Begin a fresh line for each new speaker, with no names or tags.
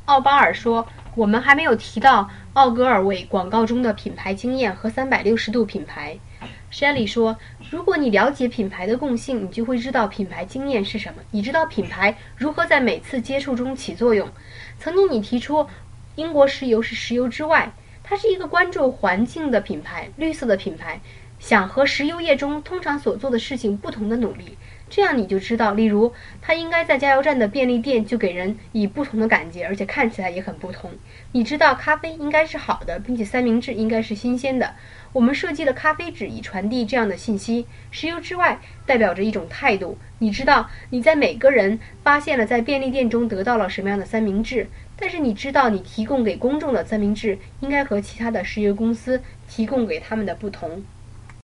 奥巴尔说，我们还没有提到奥格尔韦广告中的品牌经验和360度品牌。Shelley 说，如果你了解品牌的共性，你就会知道品牌经验是什么，你知道品牌如何在每次接触中起作用。曾经你提出英国石油是石油之外，它是一个关注环境的品牌，绿色的品牌，想和石油业中通常所做的事情不同的努力。这样你就知道，例如，它应该在加油站的便利店就给人以不同的感觉，而且看起来也很不同。你知道咖啡应该是好的，并且三明治应该是新鲜的。我们设计了咖啡纸以传递这样的信息。石油之外代表着一种态度。你知道你在每个人发现了在便利店中得到了什么样的三明治，但是你知道你提供给公众的三明治应该和其他的石油公司提供给他们的不同。